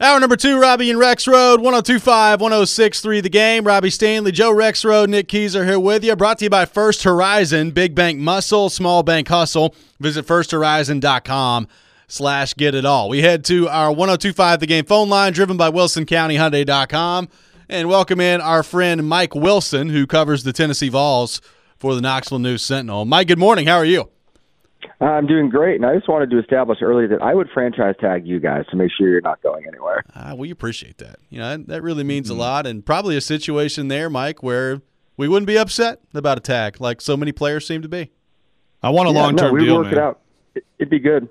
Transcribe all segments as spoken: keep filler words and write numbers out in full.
Hour number two, Robbie and Rex Road, one oh two point five, one oh six point three The Game. Robbie Stanley, Joe Rex Road, Nick Keys are here with you. Brought to you by First Horizon, Big Bank Muscle, Small Bank Hustle. Visit firsthorizon.com slash get it all. We head to our one oh two point five The Game phone line, driven by Wilson County Hyundai dot com, and welcome in our friend Mike Wilson, who covers the Tennessee Vols for the Knoxville News Sentinel. Mike, good morning. How are you? I'm doing great, and I just wanted to establish earlier that I would franchise tag you guys to make sure you're not going anywhere. Uh, we appreciate that. You know, that, that really means mm-hmm. a lot, and probably a situation there, Mike, where we wouldn't be upset about a tag like so many players seem to be. I want a yeah, long-term no, we'd deal, work man. it out. It, it'd be good.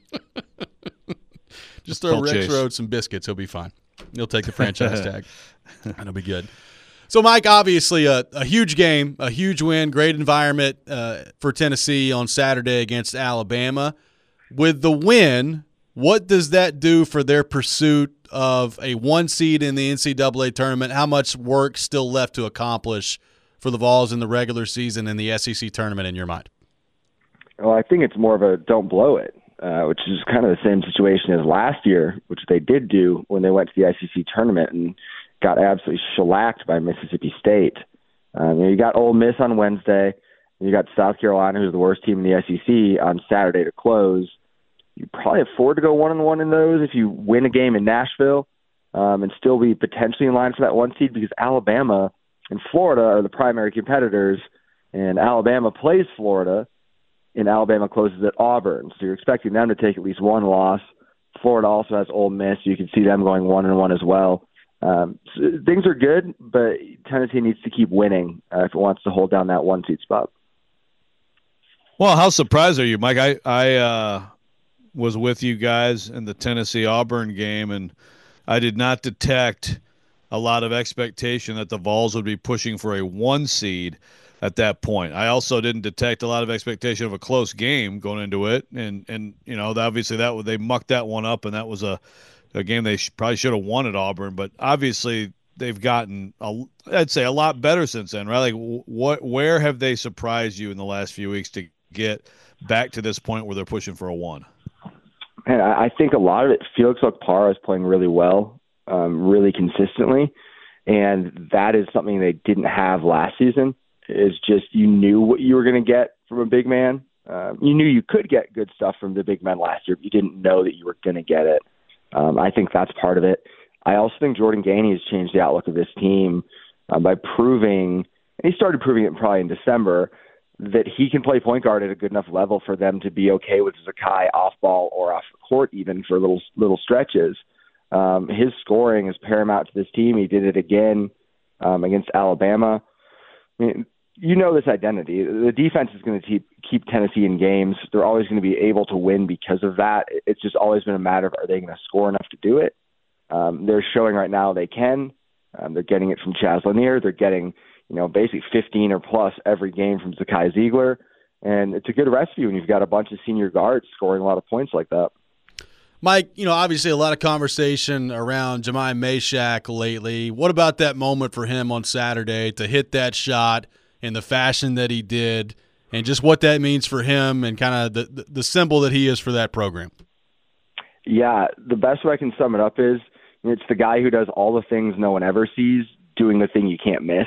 Just throw Don't Rex chase. Road some biscuits. He'll be fine. He'll take the franchise tag, and it'll be good. So, Mike, obviously a, a huge game, a huge win, great environment uh, for Tennessee on Saturday against Alabama. With the win, what does that do for their pursuit of a one seed in the N C double A tournament? How much work still left to accomplish for the Vols in the regular season and the S E C tournament in your mind? Well, I think it's more of a don't blow it, uh, which is kind of the same situation as last year, which they did do when they went to the S E C tournament and got absolutely shellacked by Mississippi State. Um, you got Ole Miss on Wednesday. And you got South Carolina, who's the worst team in the S E C, on Saturday to close. You probably afford to go one and one in those if you win a game in Nashville um, and still be potentially in line for that one seed, because Alabama and Florida are the primary competitors, and Alabama plays Florida, and Alabama closes at Auburn. So you're expecting them to take at least one loss. Florida also has Ole Miss. So you can see them going one and one as well. Um, so things are good, but Tennessee needs to keep winning uh, if it wants to hold down that one seed spot. Well, how surprised are you, Mike? I, I uh, was with you guys in the Tennessee-Auburn game, and I did not detect a lot of expectation that the Vols would be pushing for a one seed at that point. I also didn't detect a lot of expectation of a close game going into it, and and you know obviously that they mucked that one up, and that was a, a game they sh- probably should have won at Auburn. But obviously they've gotten a, I'd say a lot better since then, right? Like what where have they surprised you in the last few weeks to get back to this point where they're pushing for a one? And I think a lot of it, Felix Okpara is playing really well, um, really consistently, and that is something they didn't have last season. Is just you knew what you were going to get from a big man. Um, you knew you could get good stuff from the big man last year, but you didn't know that you were going to get it. Um, I think that's part of it. I also think Jordan Gainey has changed the outlook of this team uh, by proving, and he started proving it probably in December, that he can play point guard at a good enough level for them to be okay with Zakai off ball or off the court, even for little little stretches. Um, his scoring is paramount to this team. He did it again um, against Alabama. I mean, you know this identity. The defense is going to keep, keep Tennessee in games. They're always going to be able to win because of that. It's just always been a matter of, are they going to score enough to do it? Um, they're showing right now they can. Um, they're getting it from Chaz Lanier. They're getting, you know, basically fifteen or plus every game from Zakai Ziegler. And it's a good recipe when you've got a bunch of senior guards scoring a lot of points like that. Mike, you know, obviously a lot of conversation around Jahmai Mashack lately. What about that moment for him on Saturday to hit that shot in the fashion that he did, and just what that means for him and kind of the, the symbol that he is for that program? Yeah, the best way I can sum it up is it's the guy who does all the things no one ever sees, doing the thing you can't miss.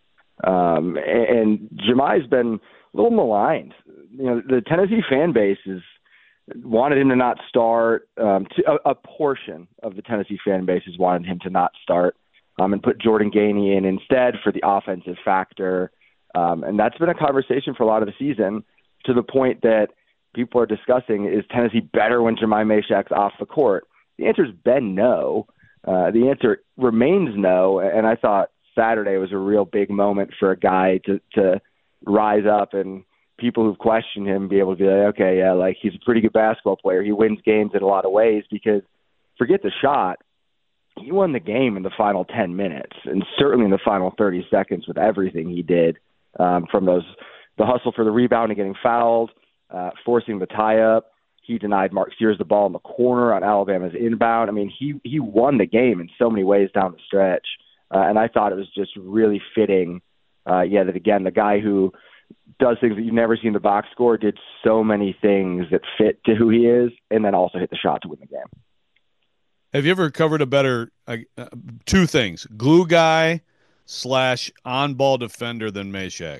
Um, and Jahmai's been a little maligned. You know, the Tennessee fan base is wanted him to not start. Um, to, a, a portion of the Tennessee fan base has wanted him to not start um, and put Jordan Gainey in instead for the offensive factor. Um, and that's been a conversation for a lot of the season, to the point that people are discussing, is Tennessee better when Jahmai Mashack's off the court? The answer's been no. Uh, the answer remains no. And I thought Saturday was a real big moment for a guy to, to rise up, and people who've questioned him be able to be like, okay, yeah, like he's a pretty good basketball player. He wins games in a lot of ways, because forget the shot. He won the game in the final ten minutes, and certainly in the final thirty seconds with everything he did, um, from those, the hustle for the rebound and getting fouled, uh, forcing the tie up. He denied Mark Sears the ball in the corner on Alabama's inbound. I mean, he, he won the game in so many ways down the stretch. Uh, and I thought it was just really fitting, uh, yeah, that, again, the guy who does things that you've never seen in the box score did so many things that fit to who he is, and then also hit the shot to win the game. Have you ever covered a better uh, uh, two things: glue guy slash on ball defender than Meshack?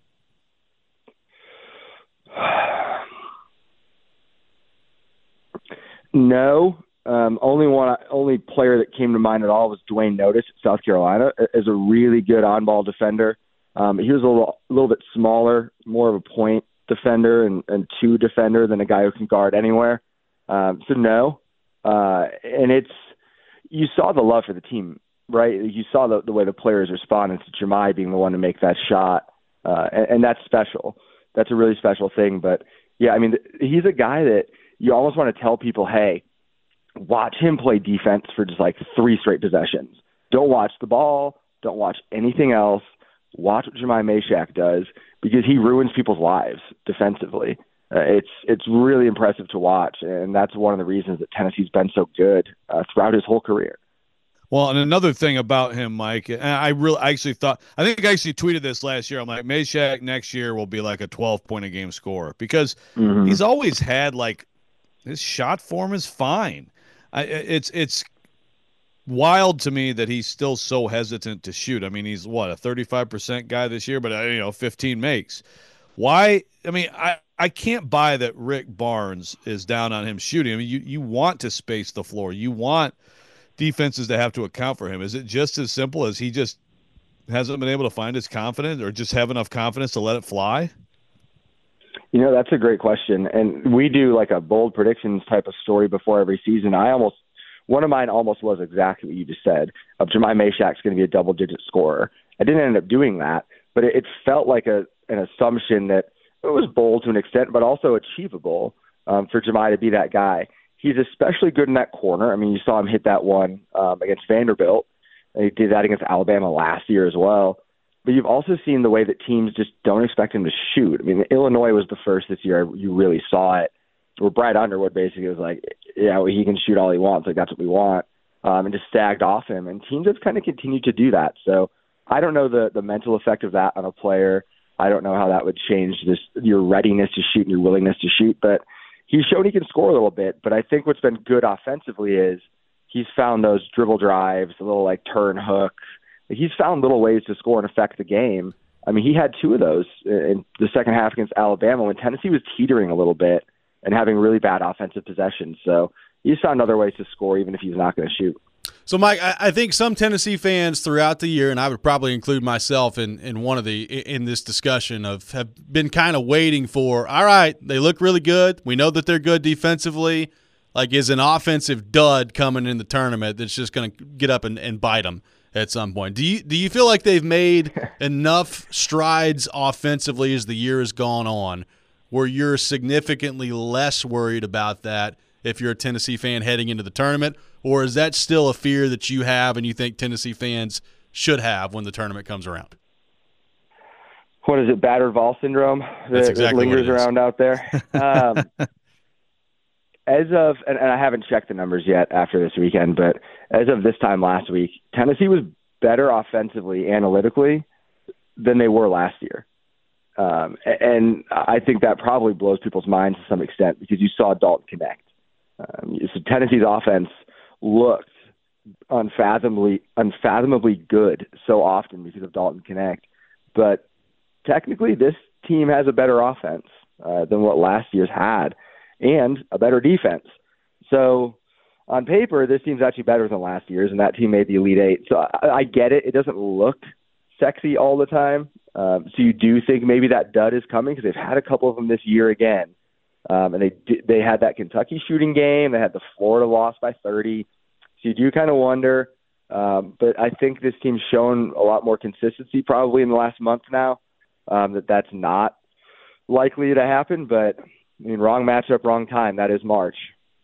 No. Um, only one, only player that came to mind at all was Dwayne Notice at South Carolina as a really good on-ball defender. Um, he was a little, a little bit smaller, more of a point defender and, and two defender than a guy who can guard anywhere. Um, so no, uh, and it's you saw the love for the team, right? You saw the, the way the players responded to Jahmai being the one to make that shot, uh, and, and that's special. That's a really special thing. But yeah, I mean, he's a guy that you almost want to tell people, hey, watch him play defense for just like three straight possessions. Don't watch the ball. Don't watch anything else. Watch what Jahmai Meshack does because he ruins people's lives defensively. Uh, it's it's really impressive to watch, and that's one of the reasons that Tennessee's been so good uh, throughout his whole career. Well, and another thing about him, Mike, and I really I actually thought I think I actually tweeted this last year. I'm like, Meshack next year will be like a twelve point a game scorer because mm-hmm. he's always had like his shot form is fine. I, it's it's wild to me that he's still so hesitant to shoot. I mean, he's what, a thirty-five percent guy this year, but uh, you know, fifteen makes. Why? I mean, I, I can't buy that Rick Barnes is down on him shooting. I mean, you, you want to space the floor. You want defenses to have to account for him. Is it just as simple as he just hasn't been able to find his confidence or just have enough confidence to let it fly? You know, that's a great question. And we do like a bold predictions type of story before every season. I almost, one of mine almost was exactly what you just said, of Jahmai Meshack's going to be a double-digit scorer. I didn't end up doing that, but it, it felt like a an assumption that it was bold to an extent, but also achievable um, for Jahmai to be that guy. He's especially good in that corner. I mean, you saw him hit that one um, against Vanderbilt. And he did that against Alabama last year as well. But you've also seen the way that teams just don't expect him to shoot. I mean, Illinois was the first this year you really saw it, where Brad Underwood basically was like, yeah, well, he can shoot all he wants. Like, that's what we want. Um, and just sagged off him. And teams have kind of continued to do that. So I don't know the, the mental effect of that on a player. I don't know how that would change this your readiness to shoot and your willingness to shoot. But he's shown he can score a little bit. But I think what's been good offensively is he's found those dribble drives, a little like turn hook. He's found little ways to score and affect the game. I mean, he had two of those in the second half against Alabama when Tennessee was teetering a little bit and having really bad offensive possessions. So he's found other ways to score even if he's not going to shoot. So, Mike, I think some Tennessee fans throughout the year, and I would probably include myself in, in one of the in this discussion, of have been kind of waiting for, all right, they look really good. We know that they're good defensively. Like, is an offensive dud coming in the tournament that's just going to get up and, and bite them at some point? Do you do you feel like they've made enough strides offensively as the year has gone on where you're significantly less worried about that if you're a Tennessee fan heading into the tournament? Or is that still a fear that you have and you think Tennessee fans should have when the tournament comes around? What is it, battered ball syndrome that, That's exactly that lingers what it is. around out there? Um, as of, and, and I haven't checked the numbers yet after this weekend, but as of this time last week, Tennessee was better offensively, analytically, than they were last year. Um, and I think that probably blows people's minds to some extent because you saw Dalton connect. Um, so Tennessee's offense looked unfathomably unfathomably good so often because of Dalton Connect. But technically, this team has a better offense uh, than what last year's had and a better defense. So on paper, this team's actually better than last year's, and that team made the Elite Eight. So I, I get it. It doesn't look sexy all the time. Um, so you do think maybe that dud is coming because they've had a couple of them this year again. Um, and they they had that Kentucky shooting game. They had the Florida loss by thirty. So you do kind of wonder. Um, but I think this team's shown a lot more consistency probably in the last month now, um, that that's not likely to happen. But, I mean, wrong matchup, wrong time. That is March.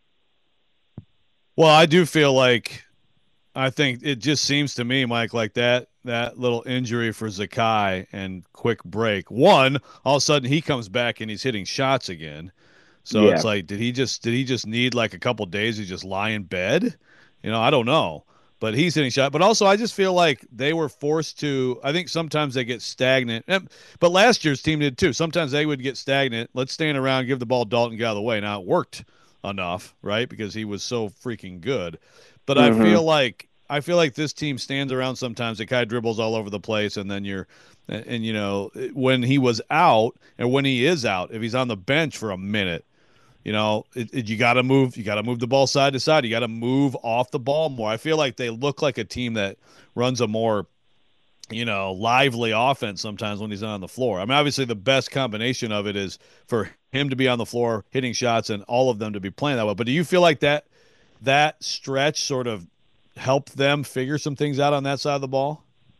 Well, I do feel like I think it just seems to me, Mike, like that that little injury for Zakai and quick break. One, all of a sudden he comes back and he's hitting shots again. So yeah. It's like, did he just did he just need like a couple days to just lie in bed? You know, I don't know. But he's hitting shot. But also, I just feel like they were forced to. I think sometimes they get stagnant. But last year's team did too. Sometimes they would get stagnant. Let's stand around, give the ball to Dalton, get out of the way. Now it worked enough, right? Because he was so freaking good. But Mm-hmm. I feel like I feel like this team stands around sometimes. The guy dribbles all over the place, and then you're, and, and you know, when he was out and when he is out, if he's on the bench for a minute, you know, it, it, you got to move. You got to move the ball side to side. You got to move off the ball more. I feel like they look like a team that runs a more, you know, lively offense sometimes when he's not on the floor. I mean, obviously the best combination of it is for him to be on the floor hitting shots and all of them to be playing that way. But do you feel like that that stretch sort of helped them figure some things out on that side of the ball?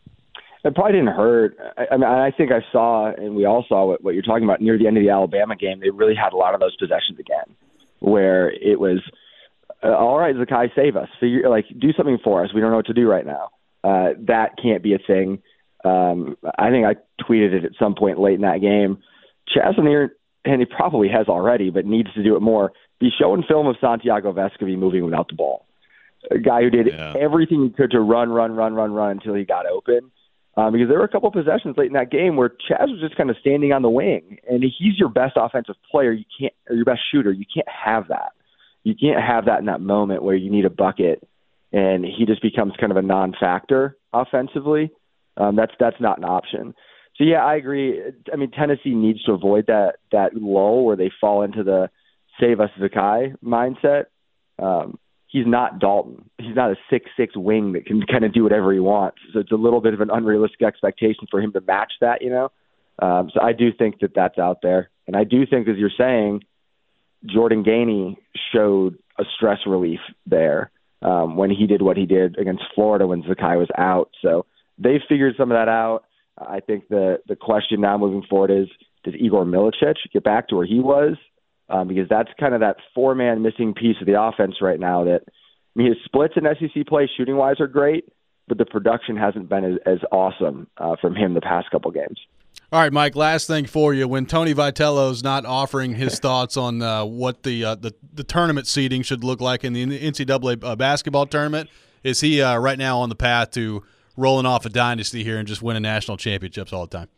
It probably didn't hurt. I, I mean, I think I saw, and we all saw what, what you're talking about near the end of the Alabama game. They really had a lot of those possessions again, where it was, uh, all right, Zakai, save us. Figure, like, do something for us. We don't know what to do right now. Uh, that can't be a thing. Um, I think I tweeted it at some point late in that game. Chaz Lanier, and he probably has already, but needs to do it more, be showing film of Santiago Vescovi moving without the ball. A guy who did yeah. everything he could to run, run, run, run, run until he got open. Um, because there were a couple of possessions late in that game where Chaz was just kind of standing on the wing, and he's your best offensive player. You can't, or your best shooter. You can't have that. You can't have that in that moment where you need a bucket, and he just becomes kind of a non-factor offensively. Um, that's that's not an option. So yeah, I agree. I mean, Tennessee needs to avoid that that lull where they fall into the save us Zakai mindset. Um, He's not Dalton. He's not a six six wing that can kind of do whatever he wants. So it's a little bit of an unrealistic expectation for him to match that, you know. Um, so I do think that that's out there. And I do think, as you're saying, Jordan Gainey showed a stress relief there um, when he did what he did against Florida when Zakai was out. So they figured some of that out. I think the, the question now moving forward is, does Igor Milicic get back to where he was? Um, because that's kind of that four-man missing piece of the offense right now that, I mean, his splits in S E C play shooting-wise are great, but the production hasn't been as, as awesome uh, from him the past couple games. All right, Mike, last thing for you. When Tony Vitello's not offering his thoughts on uh, what the, uh, the the tournament seeding should look like in the N C double A uh, basketball tournament, is he uh, right now on the path to rolling off a dynasty here and just winning national championships all the time?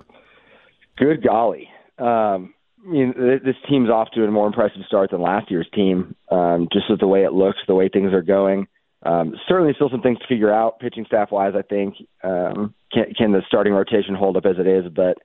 Good golly. Um I mean, this team's off to a more impressive start than last year's team, um, just with the way it looks, the way things are going. Um, certainly still some things to figure out, pitching staff-wise, I think. Um, can, can the starting rotation hold up as it is? But,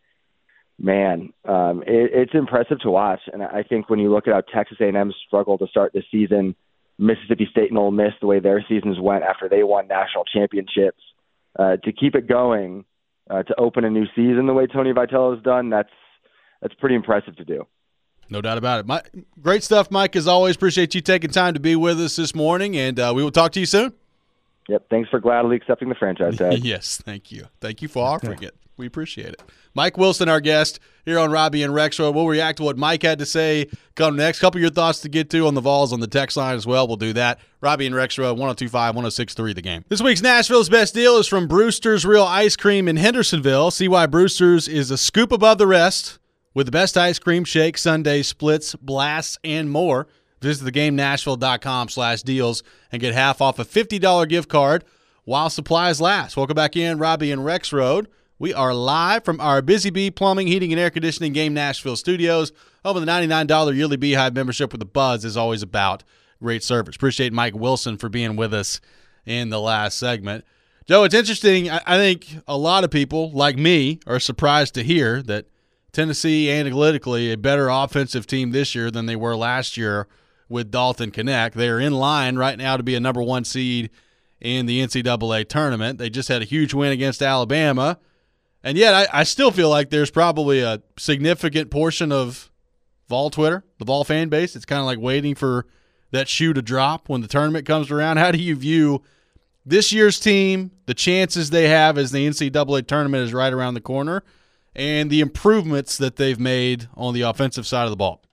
man, um, it, it's impressive to watch. And I think when you look at how Texas A and M struggled to start this season, Mississippi State and Ole Miss, the way their seasons went after they won national championships, uh, to keep it going, uh, to open a new season the way Tony Vitello has done, that's That's pretty impressive to do. No doubt about it. Mike, great stuff, Mike, as always. Appreciate you taking time to be with us this morning, and uh, we will talk to you soon. Yep. Thanks for gladly accepting the franchise tag. Yes, thank you. Thank you for offering it. We appreciate it. Mike Wilson, our guest here on Robbie and Rexroad. We'll react to what Mike had to say. Come next. Couple of your thoughts to get to on the Vols on the text line as well. We'll do that. Robbie and Rexroad, one oh two five, one oh six three The Game. This week's Nashville's Best Deal is from Brewster's Real Ice Cream in Hendersonville. See why Brewster's is a scoop above the rest with the best ice cream, shakes, sundaes, splits, blasts, and more. Visit thegamenashville.com slash deals and get half off a fifty dollars gift card while supplies last. Welcome back in, Robbie and Rexroad. We are live from our Busy Bee Plumbing, Heating, and Air Conditioning Game Nashville studios. Over the ninety-nine dollars yearly Beehive membership with the Buzz is always about great service. Appreciate Mike Wilson for being with us in the last segment. Joe, it's interesting. I, I think a lot of people, like me, are surprised to hear that Tennessee, analytically, a better offensive team this year than they were last year with Dalton Knecht. They are in line right now to be a number one seed in the N C double A tournament. They just had a huge win against Alabama. And yet I, I still feel like there's probably a significant portion of Vol Twitter, the Vol fan base, it's kind of like waiting for that shoe to drop when the tournament comes around. How do you view this year's team, the chances they have as the N C double A tournament is right around the corner, and the improvements that they've made on the offensive side of the ball?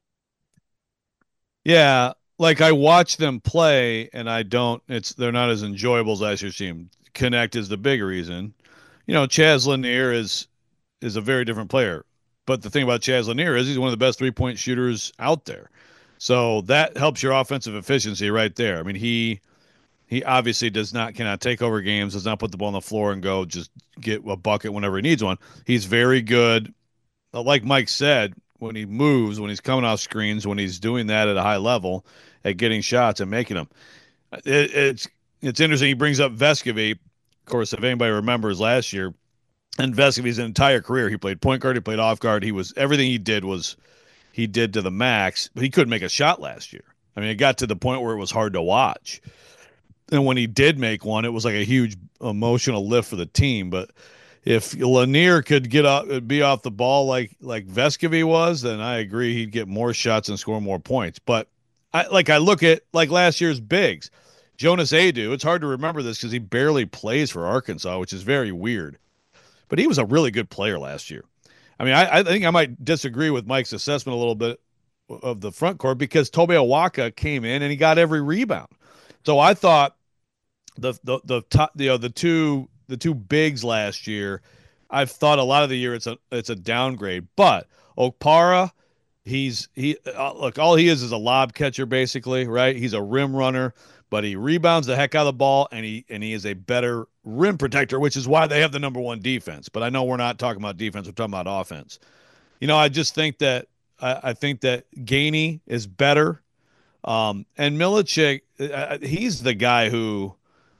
Yeah, like I watch them play, and I don't. It's they're not as enjoyable as last year's team. Knecht is the big reason. You know, Chaz Lanier is is a very different player. But the thing about Chaz Lanier is he's one of the best three-point shooters out there. So that helps your offensive efficiency right there. I mean, he he obviously does not cannot take over games, does not put the ball on the floor and go just get a bucket whenever he needs one. He's very good. Like Mike said, when he moves, when he's coming off screens, when he's doing that at a high level, at getting shots and making them. It, it's it's interesting. He brings up Vescovy. Of course, if anybody remembers last year, and Vescovy's entire career, he played point guard, he played off guard. He was everything he did was he did to the max, but he couldn't make a shot last year. I mean, it got to the point where it was hard to watch. And when he did make one, it was like a huge emotional lift for the team. But if Lanier could get up, be off the ball like like Vescovy was, then I agree he'd get more shots and score more points. But I like I look at like last year's bigs, Jonas Adu. It's hard to remember this because he barely plays for Arkansas, which is very weird. But he was a really good player last year. I mean, I, I think I might disagree with Mike's assessment a little bit of the front court because Tobe Awaka came in and he got every rebound. So I thought the the the top, you know, the two the two bigs last year, I've thought a lot of the year it's a it's a downgrade. But Okpara, he's he uh, look, all he is is a lob catcher basically, right? He's a rim runner, but he rebounds the heck out of the ball, and he and he is a better rim protector, which is why they have the number one defense. But I know we're not talking about defense; we're talking about offense. You know, I just think that I, I think that Gainey is better, um, and Milicic, uh, he's the guy who,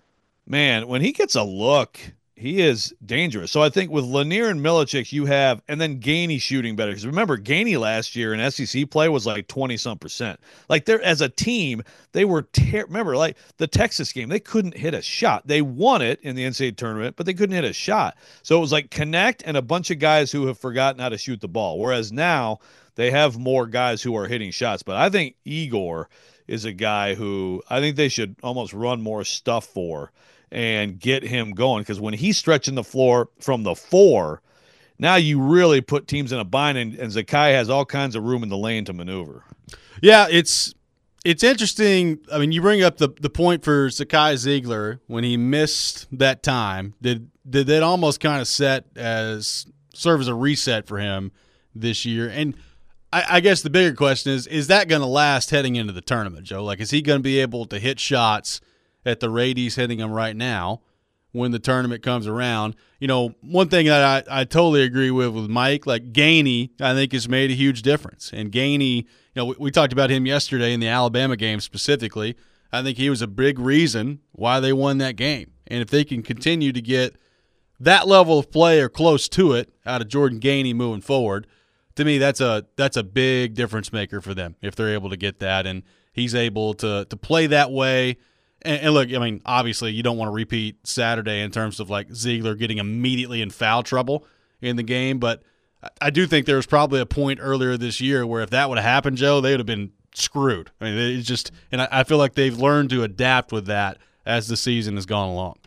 man, when he gets a look, he is dangerous. So I think with Lanier and Milicic, you have, and then Gainey shooting better. Because remember, Gainey last year in S E C play was like twenty some percent. Like they're as a team, they were ter- remember like the Texas game, they couldn't hit a shot. They won it in the N C double A tournament, but they couldn't hit a shot. So it was like Connect and a bunch of guys who have forgotten how to shoot the ball. Whereas now they have more guys who are hitting shots. But I think Igor is a guy who I think they should almost run more stuff for and get him going, because when he's stretching the floor from the four, now you really put teams in a bind, and, and Zakai has all kinds of room in the lane to maneuver. Yeah, it's it's interesting. I mean, you bring up the the point for Zakai Ziegler when he missed that time. Did did that almost kind of set as serve as a reset for him this year? And I, I guess the bigger question is: is that going to last heading into the tournament, Joe? Like, is he going to be able to hit shots at the rate he's hitting them right now when the tournament comes around? You know, one thing that I, I totally agree with with Mike, like Gainey, I think has made a huge difference. And Gainey, you know, we, we talked about him yesterday in the Alabama game specifically. I think he was a big reason why they won that game. And if they can continue to get that level of play or close to it out of Jordan Gainey moving forward, to me that's a that's a big difference maker for them if they're able to get that. And he's able to to play that way. And, and look, I mean, obviously you don't want to repeat Saturday in terms of like Ziegler getting immediately in foul trouble in the game, but I do think there was probably a point earlier this year where if that would have happened, Joe, they would have been screwed. I mean, it's just, and I, I feel like they've learned to adapt with that as the season has gone along.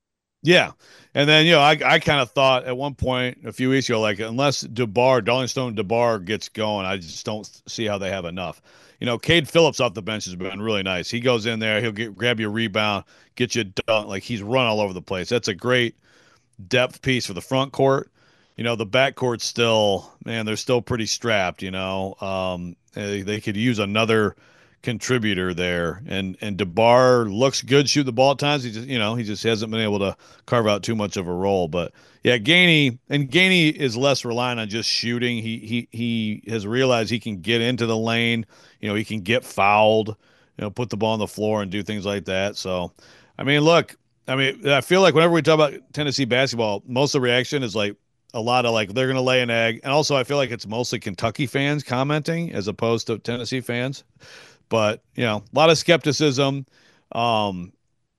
Yeah. And then, you know, I I kind of thought at one point a few weeks ago, like, unless DeBar, Darling Stone DeBar gets going, I just don't see how they have enough. You know, Cade Phillips off the bench has been really nice. He goes in there, he'll get grab you a rebound, get you a dunk. Like, he's run all over the place. That's a great depth piece for the front court. You know, the back court's still, man, they're still pretty strapped, you know. Um, they, they could use another contributor there. And and DeBar looks good shooting the ball at times. He just, you know, he just hasn't been able to carve out too much of a role. But yeah, Gainey, and Gainey is less reliant on just shooting. He he he has realized he can get into the lane. You know, he can get fouled, you know, put the ball on the floor and do things like that. So, I mean, look, I mean, I feel like whenever we talk about Tennessee basketball, most of the reaction is like a lot of like, they're going to lay an egg. And also I feel like it's mostly Kentucky fans commenting as opposed to Tennessee fans. But, you know, a lot of skepticism, um,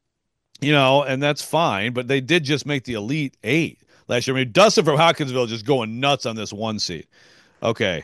you know, and that's fine. But they did just make the Elite Eight last year. I mean, Dustin from Hopkinsville just going nuts on this one seed. Okay.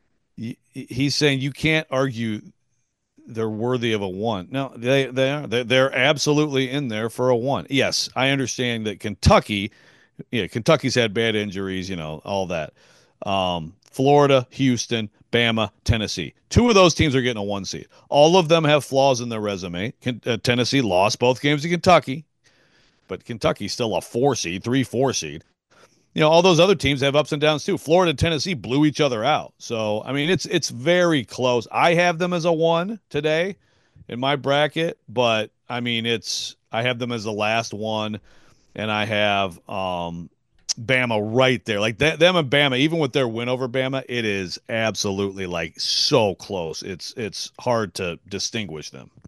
He's saying you can't argue they're worthy of a one. No, they, they are. They're, they're absolutely in there for a one. Yes, I understand that Kentucky, yeah, Kentucky's had bad injuries, you know, all that. Um, Florida, Houston, Bama, Tennessee. Two of those teams are getting a one seed. All of them have flaws in their resume. Uh, Tennessee lost both games to Kentucky, but Kentucky's still a four seed, three, four seed. You know, all those other teams have ups and downs too. Florida and Tennessee blew each other out. So, I mean, it's it's very close. I have them as a one today in my bracket, but I mean, it's I have them as the last one, and I have um, Bama right there. Like that, them and Bama, even with their win over Bama, it is absolutely like so close. It's it's hard to distinguish them.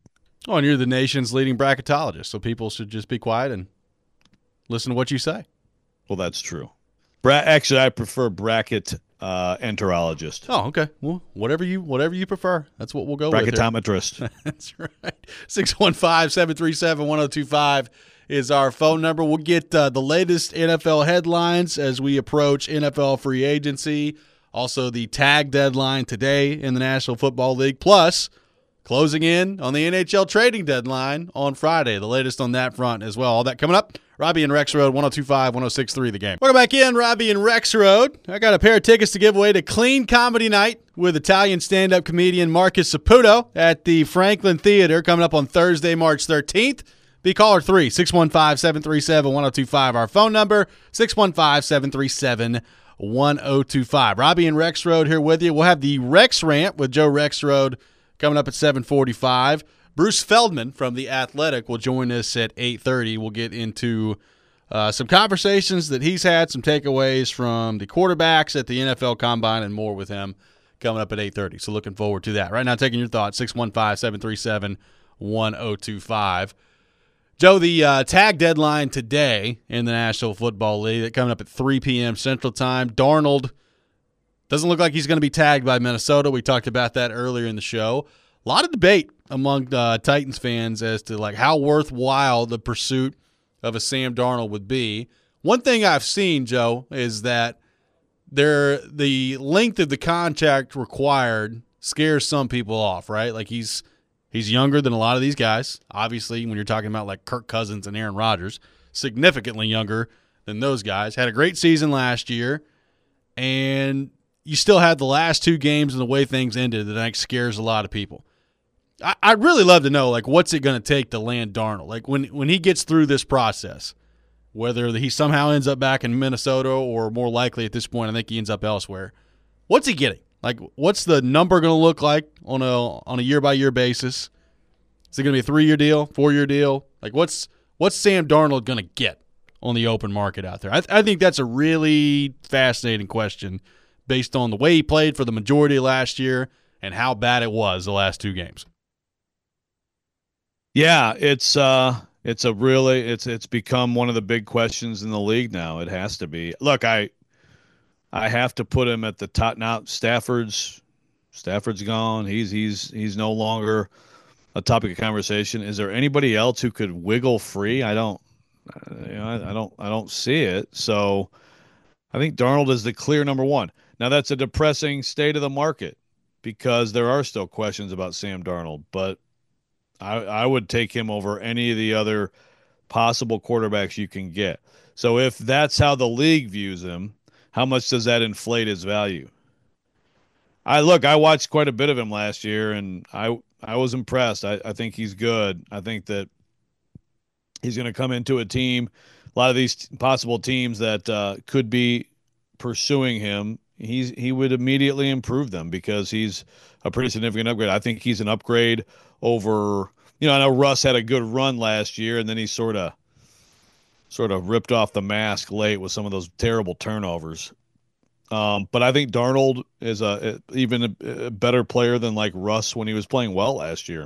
Oh, and you're the nation's leading bracketologist, so people should just be quiet and listen to what you say. Well, that's true. Bra- Actually, I prefer bracket uh, enterologist. Oh, okay. Well, whatever you whatever you prefer, that's what we'll go with. Bracketometrist. That's right. six one five, seven three seven, one oh two five is our phone number. We'll get uh, the latest N F L headlines as we approach N F L free agency. Also, the tag deadline today in the National Football League. Plus, closing in on the N H L trading deadline on Friday. The latest on that front as well. All that coming up. Robbie and Rex Road, one oh two five, one oh six three The Game. Welcome back in, Robbie and Rex Road. I got a pair of tickets to give away to Clean Comedy Night with Italian stand-up comedian Marcus Saputo at the Franklin Theater coming up on Thursday, March thirteenth. Be caller three, six one five, seven three seven, one oh two five. Our phone number, six one five, seven three seven, one oh two five. Robbie and Rex Road here with you. We'll have the Rex Rant with Joe Rex Road coming up at seven forty-five. Bruce Feldman from The Athletic will join us at eight thirty. We'll get into uh, some conversations that he's had, some takeaways from the quarterbacks at the N F L Combine, and more with him coming up at eight thirty. So looking forward to that. Right now, taking your thoughts, six one five, seven three seven, one oh two five. Joe, the uh, tag deadline today in the National Football League, coming up at three p.m. Central Time. Darnold doesn't look like he's going to be tagged by Minnesota. We talked about that earlier in the show. A lot of debate among uh, Titans fans as to like how worthwhile the pursuit of a Sam Darnold would be. One thing I've seen, Joe, is that there the length of the contract required scares some people off, right? Like he's he's younger than a lot of these guys. Obviously, when you're talking about like Kirk Cousins and Aaron Rodgers, significantly younger than those guys. Had a great season last year, and you still had the last two games and the way things ended that I think scares a lot of people. I, I'd really love to know, like, what's it going to take to land Darnold? Like, when when he gets through this process, whether he somehow ends up back in Minnesota or more likely at this point, I think he ends up elsewhere. What's he getting? Like, what's the number going to look like on a on a year-by-year basis? Is it going to be a three-year deal, four-year deal? Like, what's what's Sam Darnold going to get on the open market out there? I, I think that's a really fascinating question based on the way he played for the majority of last year and how bad it was the last two games. Yeah, it's uh, it's a really it's it's become one of the big questions in the league now. It has to be. Look, I I have to put him at the top now. Stafford's Stafford's gone. He's he's he's no longer a topic of conversation. Is there anybody else who could wiggle free? I don't. You know, I, I don't. I don't see it. So I think Darnold is the clear number one. Now that's a depressing state of the market because there are still questions about Sam Darnold, but I, I would take him over any of the other possible quarterbacks you can get. So if that's how the league views him, how much does that inflate his value? I look, I watched quite a bit of him last year, and I I was impressed. I, I think he's good. I think that he's going to come into a team, a lot of these possible teams that uh, could be pursuing him. He's he would immediately improve them because he's a pretty significant upgrade. I think he's an upgrade over, you know, I know Russ had a good run last year, and then he sort of sort of ripped off the mask late with some of those terrible turnovers. Um, but I think Darnold is a even a, a better player than like Russ when he was playing well last year.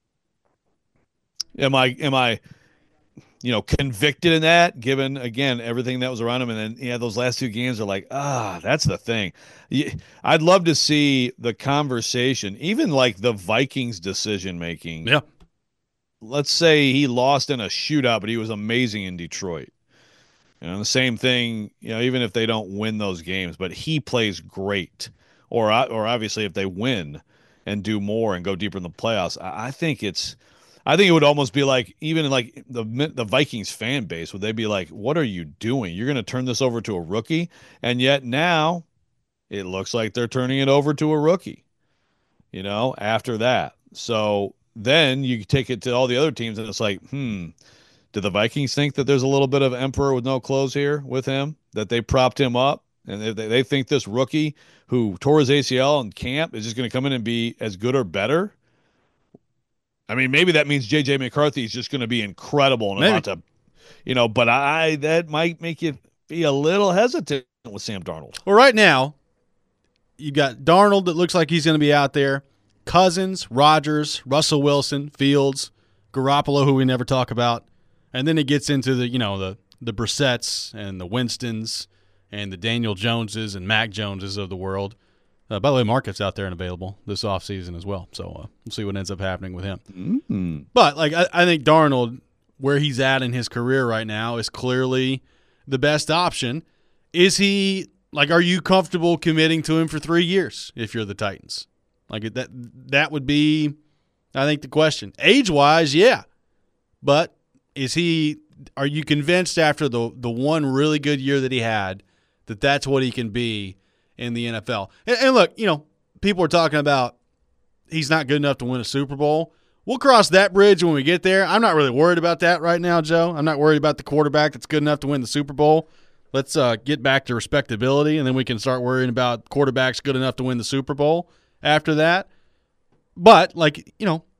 Am I am I you know convicted in that, given again everything that was around him, and then yeah, those last two games are like, ah, that's the thing. I'd love to see the conversation, even like the Vikings decision making. Yeah. Let's say he lost in a shootout, but he was amazing in Detroit. You know, the same thing, you know, even if they don't win those games, but he plays great. Or or obviously if they win and do more and go deeper in the playoffs, I, I think it's I think it would almost be like, even like the the Vikings fan base, would they be like, what are you doing? You're going to turn this over to a rookie? And yet now it looks like they're turning it over to a rookie, you know, after that. So then you take it to all the other teams and it's like, hmm, do the Vikings think that there's a little bit of emperor with no clothes here with him, that they propped him up, and they, they think this rookie who tore his A C L in camp is just going to come in and be as good or better? I mean, maybe that means J J McCarthy is just going to be incredible and maybe. about to, you know, but I that might make you be a little hesitant with Sam Darnold. Well, right now, you got Darnold that looks like he's going to be out there. Cousins, Rodgers, Russell Wilson, Fields, Garoppolo, who we never talk about, and then it gets into the, you know, the, the Brissetts and the Winstons and the Daniel Joneses and Mac Joneses of the world. Uh, by the way, Marcus out there and available this offseason as well. So uh, we'll see what ends up happening with him. Mm-hmm. But, like, I, I think Darnold, where he's at in his career right now, is clearly the best option. Is he, like, are you comfortable committing to him for three years if you're the Titans? Like, that that would be, I think, the question. Age-wise, yeah. But is he, are you convinced after the the one really good year that he had that that's what he can be in the N F L? And, and look, you know, people are talking about he's not good enough to win a Super Bowl. We'll cross that bridge when we get there. I'm not really worried about that right now, Joe. I'm not worried about the quarterback that's good enough to win the Super Bowl. Let's uh, get back to respectability, and then we can start worrying about quarterbacks good enough to win the Super Bowl after that. But, like, you know,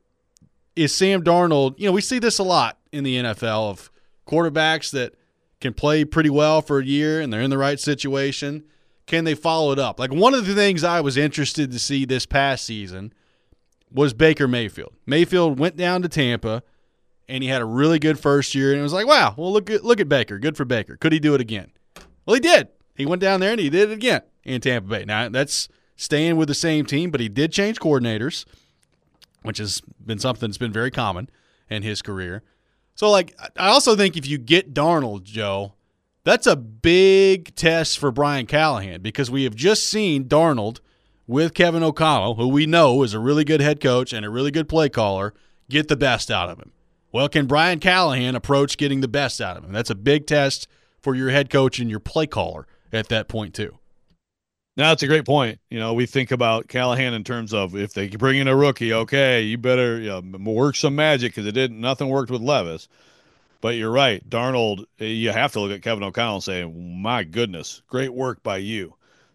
is Sam Darnold – you know, we see this a lot in the N F L of quarterbacks that can play pretty well for a year and they're in the right situation. Can they follow it up? Like, one of the things I was interested to see this past season was Baker Mayfield. Mayfield went down to Tampa, and he had a really good first year, and it was like, wow, well, look at, look at Baker. Good for Baker. Could he do it again? Well, he did. He went down there, and he did it again in Tampa Bay. Now, that's staying with the same team, but he did change coordinators, which has been something that's been very common in his career. So, like, I also think if you get Darnold, Joe, that's a big test for Brian Callahan because we have just seen Darnold with Kevin O'Connell, who we know is a really good head coach and a really good play caller, get the best out of him. Well, can Brian Callahan approach getting the best out of him? That's a big test for your head coach and your play caller at that point, too. Now, that's a great point. You know, we think about Callahan in terms of if they bring in a rookie, okay, you better you know, work some magic because it didn't. Nothing worked with Levis. But you're right, Darnold. You have to look at Kevin O'Connell and say, "My goodness, great work by you."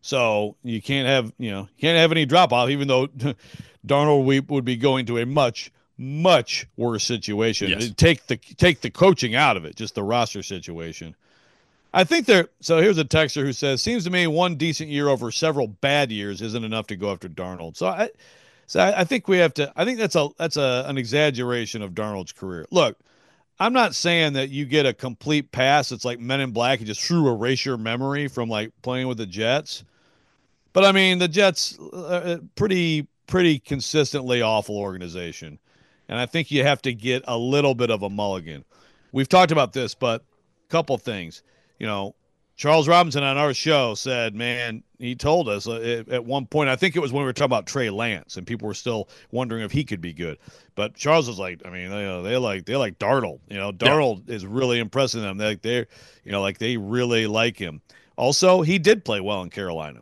So you can't have you know you can't have any drop off, even though Darnold we, would be going to a much much worse situation. Yes. Take the take the coaching out of it, just the roster situation. I think there. So here's a texter who says, "Seems to me one decent year over several bad years isn't enough to go after Darnold." So I, so I, I think we have to. I think that's a that's a an exaggeration of Darnold's career. Look, I'm not saying that you get a complete pass. It's like Men in Black. You just threw erase your memory from like playing with the Jets. But I mean, the Jets, uh, pretty pretty consistently awful organization, and I think you have to get a little bit of a mulligan. We've talked about this, but a couple things. You know, Charles Robinson on our show said, man, he told us uh, at one point, I think it was when we were talking about Trey Lance, and people were still wondering if he could be good. But Charles was like, I mean, they, uh, they like they like Darnold. You know, Darnold yeah. is really impressing them. They, they're, you know, like they really like him. Also, he did play well in Carolina.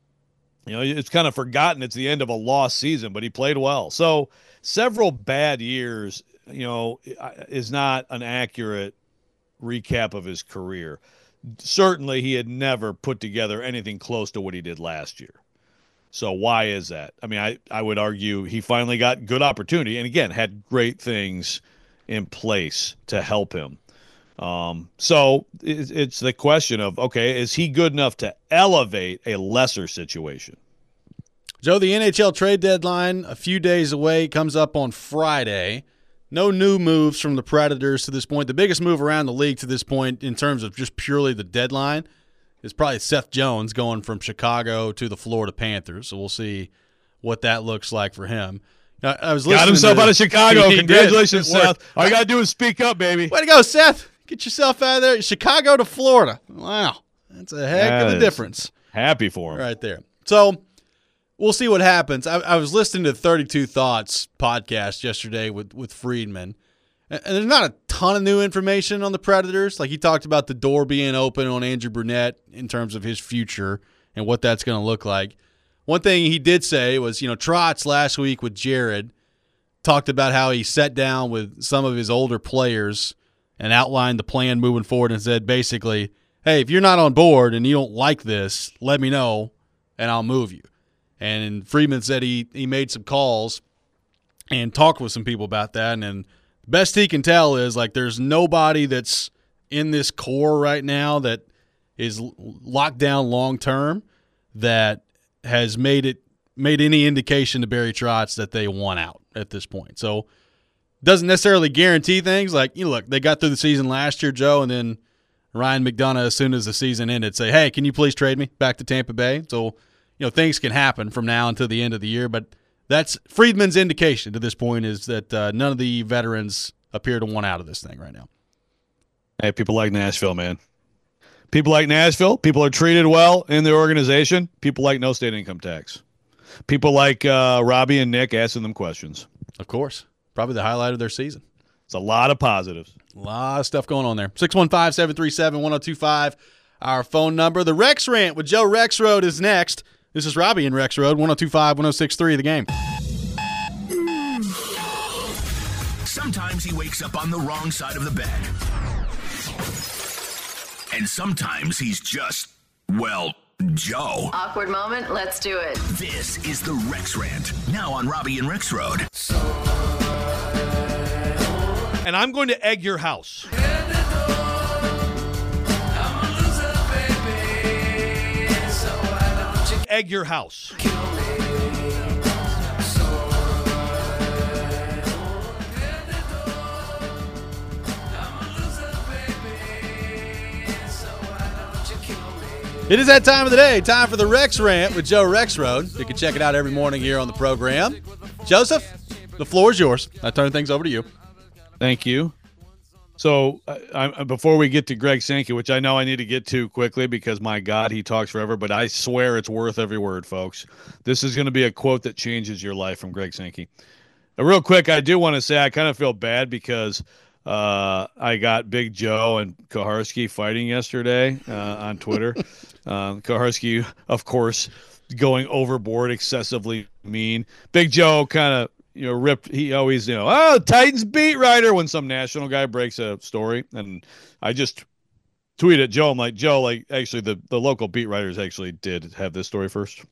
You know, it's kind of forgotten it's the end of a lost season, but he played well. So several bad years, you know, is not an accurate recap of his career. Certainly he had never put together anything close to what he did last year. So why is that? I mean, I, I would argue he finally got good opportunity and, again, had great things in place to help him. Um, so it's, it's the question of, okay, is he good enough to elevate a lesser situation? Joe, the N H L trade deadline a few days away, comes up on Friday. No new moves from the Predators to this point. The biggest move around the league to this point in terms of just purely the deadline is probably Seth Jones going from Chicago to the Florida Panthers. So we'll see what that looks like for him. Now, I was got himself to, out of Chicago. Congratulations, Seth. All you got to do is speak up, baby. Way to go, Seth. Get yourself out of there. Chicago to Florida. Wow. That's a heck that of a difference. Happy for him. Right there. So we'll see what happens. I, I was listening to the thirty-two Thoughts podcast yesterday with, with Friedman, and, and there's not a ton of new information on the Predators. Like, he talked about the door being open on Andrew Brunette in terms of his future and what that's going to look like. One thing he did say was, you know, Trotz last week with Jared talked about how he sat down with some of his older players and outlined the plan moving forward and said basically, hey, if you're not on board and you don't like this, let me know and I'll move you. And Friedman said he, he made some calls and talked with some people about that. And then the best he can tell is, like, there's nobody that's in this core right now that is locked down long term that has made it made any indication to Barry Trotz that they want out at this point. So doesn't necessarily guarantee things. Like, you know, look, they got through the season last year, Joe, and then Ryan McDonough, as soon as the season ended, say, hey, can you please trade me back to Tampa Bay? So, you know, things can happen from now until the end of the year. But that's Friedman's indication to this point is that uh, none of the veterans appear to want out of this thing right now. Hey, people like Nashville, man. People like Nashville. People are treated well in their organization. People like no state income tax. People like uh, Robbie and Nick asking them questions. Of course. Probably the highlight of their season. It's a lot of positives. A lot of stuff going on there. six one five, seven three seven, one oh two five, our phone number. The Rex Rant with Joe Rexrode is next. This is Robbie and Rexrode, one oh two five, one oh six three, The Game. Sometimes he wakes up on the wrong side of the bed. And sometimes he's just, well, Joe. Awkward moment, let's do it. This is the Rex Rant, now on Robbie and Rexrode. And I'm going to egg your house. Egg your house. It is that time of the day, time for the Rex Rant with Joe Rexrode. You can check it out every morning here on the program. Joseph, the floor is yours. I turn things over to you. Thank you. So I, I, before we get to Greg Sankey, which I know I need to get to quickly because, my God, he talks forever, but I swear it's worth every word, folks. This is going to be a quote that changes your life from Greg Sankey. Uh, real quick, I do want to say I kind of feel bad because uh, I got Big Joe and Koharski fighting yesterday uh, on Twitter. uh, Koharski, of course, going overboard, excessively mean. Big Joe kind of, you know, ripped. He always, you know, oh, Titans beat writer when some national guy breaks a story. And I just tweeted at Joe. I'm like, Joe, like, actually, the, the local beat writers actually did have this story first.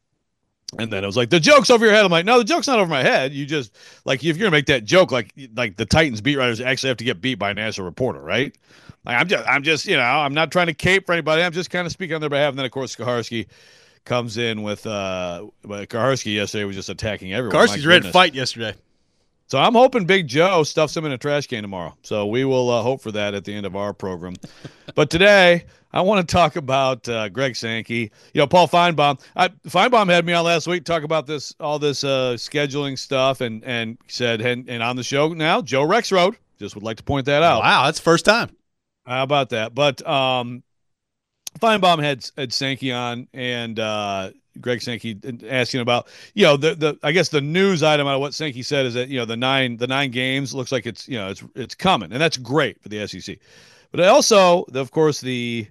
And then it was like, the joke's over your head. I'm like, no, the joke's not over my head. You just, like, if you're going to make that joke, like, like the Titans beat writers actually have to get beat by a national reporter, right? Like, I'm just, I'm just, you know, I'm not trying to cape for anybody. I'm just kind of speaking on their behalf. And then, of course, Koharski comes in with uh Koharski yesterday was just attacking everyone. Koharski's ready to fight yesterday. So I'm hoping Big Joe stuffs him in a trash can tomorrow. So we will uh, hope for that at the end of our program. But today I want to talk about uh, Greg Sankey. You know, Paul Feinbaum. I, Feinbaum had me on last week to talk about this, all this uh, scheduling stuff, and and said, and, and on the show now, Joe Rexrode. Just would like to point that out. Wow, that's the first time. How about that? But um. Feinbaum had had Sankey on, and uh, Greg Sankey asking about, you know, the the I guess the news item out of what Sankey said is that, you know, the nine the nine games looks like it's, you know, it's it's coming, and that's great for the S E C. But also, of course, the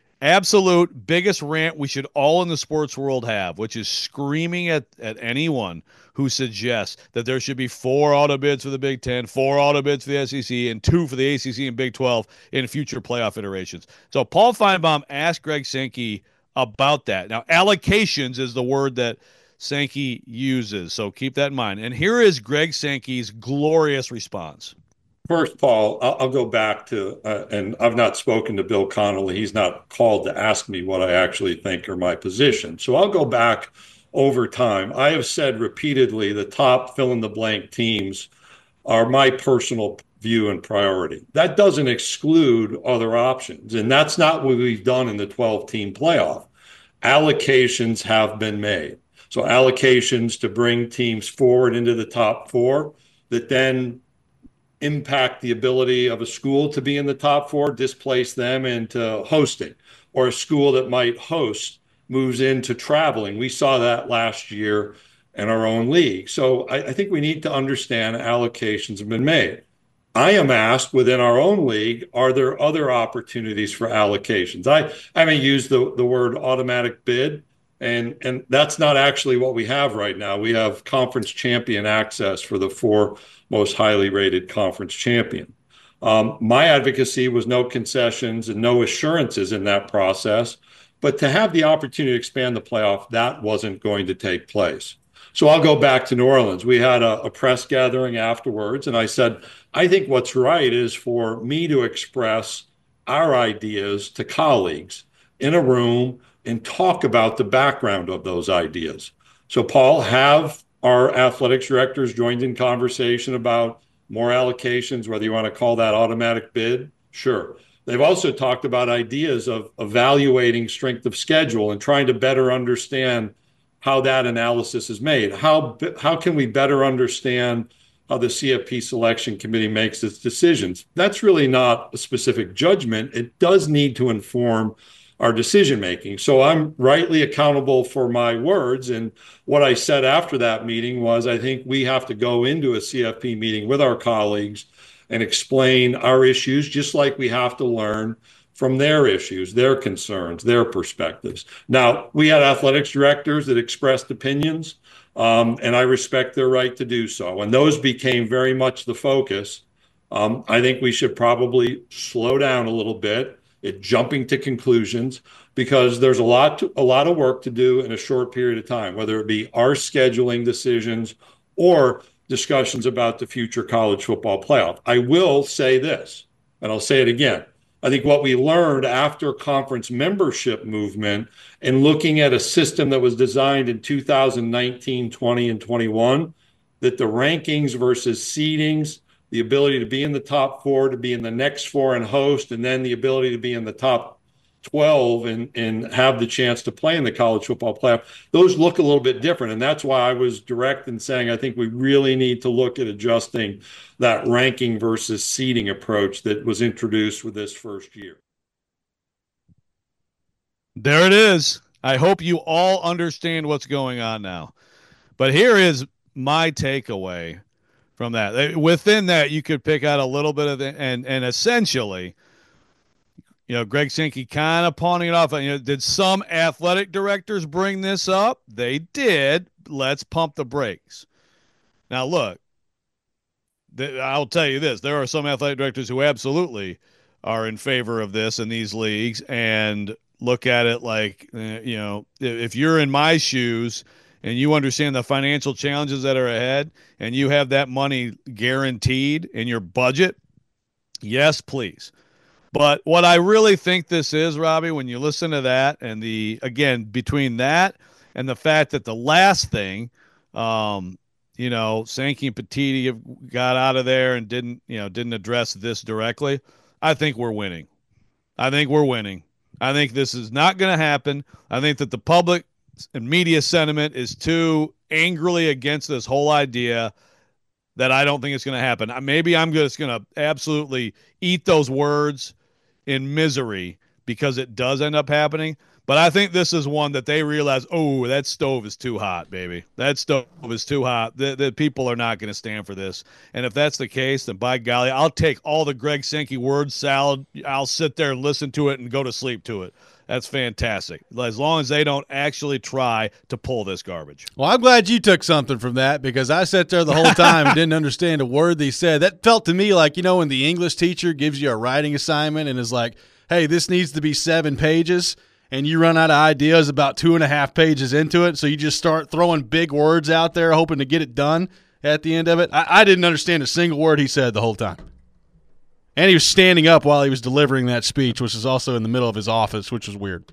absolute biggest rant we should all in the sports world have, which is screaming at at anyone who suggests that there should be four auto bids for the Big Ten, four auto bids for the S E C, and two for the A C C and Big twelve in future playoff iterations. So Paul Feinbaum asked Greg Sankey about that. Now, allocations is the word that Sankey uses, so keep that in mind. And here is Greg Sankey's glorious response. First, Paul, I'll, I'll go back to, uh, and I've not spoken to Bill Connolly. He's not called to ask me what I actually think or my position. So I'll go back over time. I have said repeatedly the top fill-in-the-blank teams are my personal view and priority. That doesn't exclude other options, and that's not what we've done in the twelve-team playoff. Allocations have been made. So allocations to bring teams forward into the top four that then impact the ability of a school to be in the top four, displace them into hosting, or a school that might host moves into traveling. We saw that last year in our own league. So I, I think we need to understand allocations have been made. I am asked within our own league, are there other opportunities for allocations? I, I may use the, the word automatic bid, and, and that's not actually what we have right now. We have conference champion access for the four most highly rated conference champion. Um, my advocacy was no concessions and no assurances in that process. But to have the opportunity to expand the playoff, that wasn't going to take place. So I'll go back to New Orleans. We had a, a press gathering afterwards, and I said, I think what's right is for me to express our ideas to colleagues in a room and talk about the background of those ideas. So, Paul, have our athletics directors joined in conversation about more allocations, whether you want to call that automatic bid, sure. They've also talked about ideas of evaluating strength of schedule and trying to better understand how that analysis is made. How, how can we better understand how the C F P selection committee makes its decisions? That's really not a specific judgment. It does need to inform our decision making. So I'm rightly accountable for my words. And what I said after that meeting was, I think we have to go into a C F P meeting with our colleagues and explain our issues, just like we have to learn from their issues, their concerns, their perspectives. Now, we had athletics directors that expressed opinions, um, and I respect their right to do so. And those became very much the focus. Um, I think we should probably slow down a little bit at jumping to conclusions, because there's a lot to, a lot of work to do in a short period of time, whether it be our scheduling decisions or discussions about the future college football playoff. I will say this, and I'll say it again. I think what we learned after conference membership movement and looking at a system that was designed in two thousand nineteen, twenty, and twenty-one, that the rankings versus seedings, the ability to be in the top four, to be in the next four and host, and then the ability to be in the top twelve and, and have the chance to play in the college football playoff, those look a little bit different. And that's why I was direct in saying I think we really need to look at adjusting that ranking versus seeding approach that was introduced with this first year. There it is. I hope you all understand what's going on now. But here is my takeaway from that. Within that, you could pick out a little bit of the, and and essentially, you know, Greg Sankey kind of pawning it off. You know, did some athletic directors bring this up? They did. Let's pump the brakes. Now, look, th- I'll tell you this. There are some athletic directors who absolutely are in favor of this in these leagues and look at it like, uh, you know, if you're in my shoes and you understand the financial challenges that are ahead and you have that money guaranteed in your budget, yes, please. But what I really think this is, Robbie, when you listen to that and the, again, between that and the fact that the last thing, um, you know, Sankey and Petitti have got out of there and didn't, you know, didn't address this directly, I think we're winning. I think we're winning. I think this is not going to happen. I think that the public and media sentiment is too angrily against this whole idea that I don't think it's going to happen. Maybe I'm just going to absolutely eat those words in misery because it does end up happening. But I think this is one that they realize, oh, that stove is too hot, baby. That stove is too hot. The, the people are not going to stand for this. And if that's the case, then by golly, I'll take all the Greg Sankey word salad. I'll sit there and listen to it and go to sleep to it. That's fantastic. As long as they don't actually try to pull this garbage. Well, I'm glad you took something from that, because I sat there the whole time and didn't understand a word they said. That felt to me like, you know, when the English teacher gives you a writing assignment and is like, hey, this needs to be seven pages, and you run out of ideas about two and a half pages into it, so you just start throwing big words out there hoping to get it done at the end of it. I, I didn't understand a single word he said the whole time. And he was standing up while he was delivering that speech, which is also in the middle of his office, which was weird.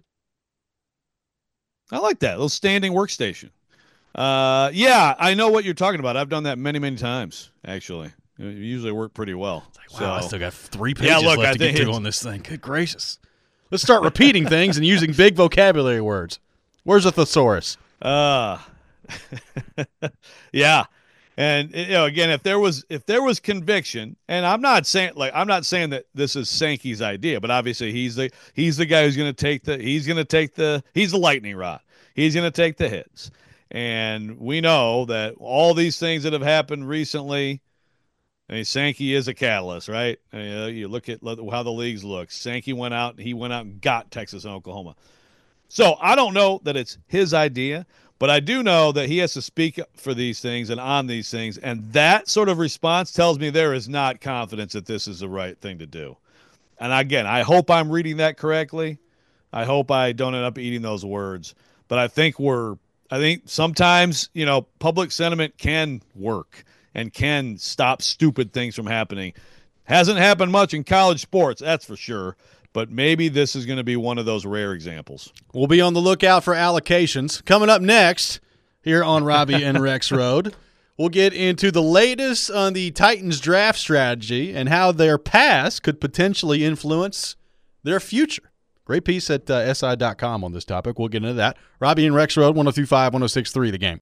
I like that. A little standing workstation. Uh, yeah, I know what you're talking about. I've done that many, many times, actually. It usually worked pretty well. Like, wow, so, I still got three pages yeah, look, left I to get through on this thing. Good gracious. Let's start repeating things and using big vocabulary words. Where's a thesaurus? Uh, yeah. And, you know, again, if there was if there was conviction, and I'm not saying like I'm not saying that this is Sankey's idea, but obviously he's the he's the guy who's going to take the he's going to take the he's the lightning rod. He's going to take the hits. And we know that all these things that have happened recently, I mean, Sankey is a catalyst, right? I mean, uh, you look at how the leagues look. Sankey went out, he went out and got Texas and Oklahoma. So I don't know that it's his idea, but I do know that he has to speak for these things and on these things, and that sort of response tells me there is not confidence that this is the right thing to do. And again, I hope I'm reading that correctly. I hope I don't end up eating those words. But I think we're – I think sometimes, you know, public sentiment can work and can stop stupid things from happening. Hasn't happened much in college sports, that's for sure. But maybe this is going to be one of those rare examples. We'll be on the lookout for allocations. Coming up next here on Robbie and Rex Road, We'll get into the latest on the Titans draft strategy and how their past could potentially influence their future. Great piece at uh, S I dot com on this topic. We'll get into that. Robbie and Rex Road, one oh two five, one oh six three, The Game.